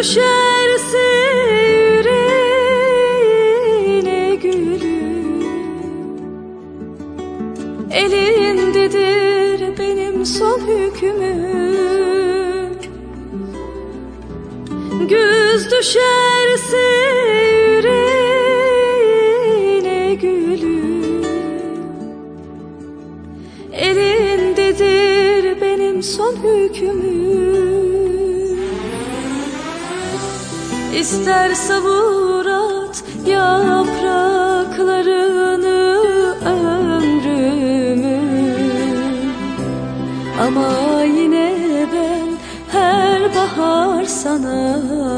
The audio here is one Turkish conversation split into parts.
düşerse yüreğine gülüm, elindedir benim son hükmüm. Güz düşerse yüreğine gülüm, elindedir benim son hükmüm. İster savur at yapraklarını ömrümün, ama yine ben her bahar sana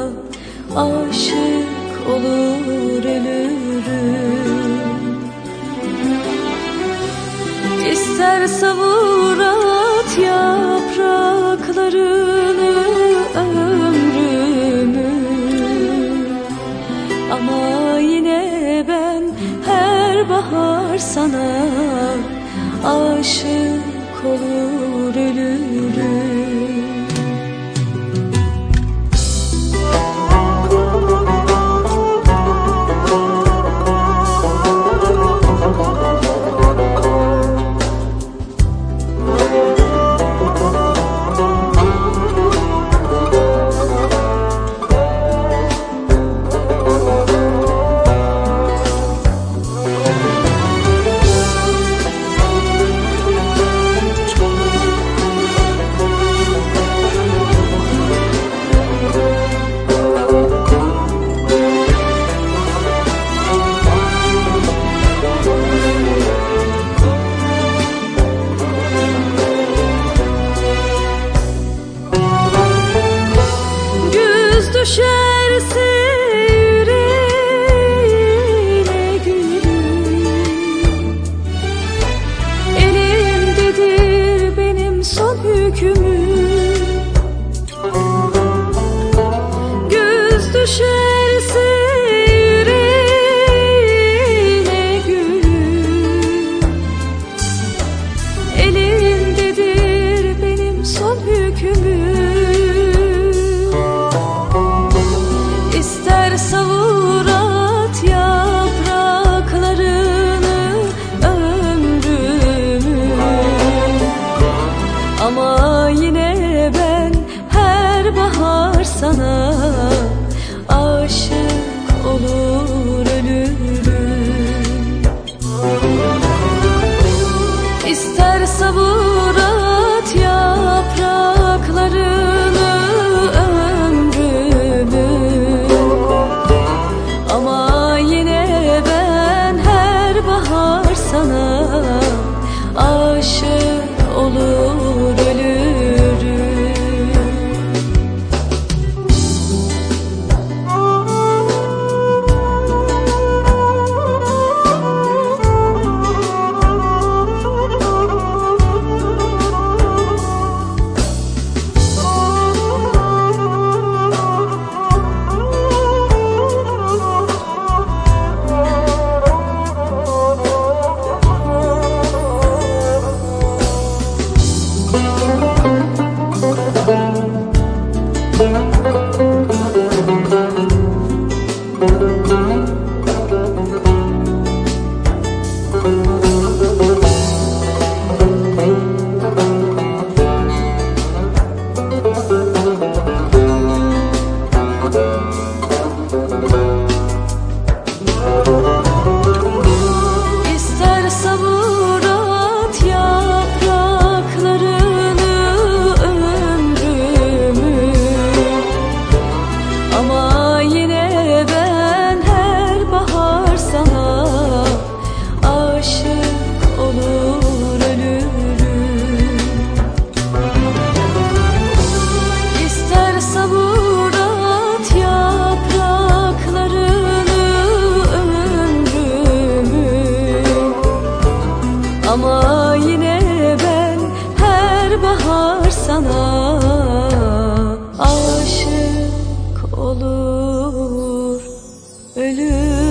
aşık olur ölürüm. İster savur at yapraklarını ömrümün, ama yine ben her bahar sana aşık olur ölürüm. Düşerse yüreğine gülüm, elimdedir benim son hükmüm. Güz düşerse yüreğine gülüm, elimdedir benim son hükmüm. İster savur at yapraklarını ömrümün, ama yine ben her bahar sana aşık olur ölürüm. İster savur at yapraklarını ömrümün, ama yine ben her bahar sana aşık olur ölürüm. İster savur at yapraklarını ömrümün, ama yine ben her bahar sana aşık olur ölürüm. İster savur at yapraklarını ömrümün, ama yine ben her bahar sana aşık olur ölürüm.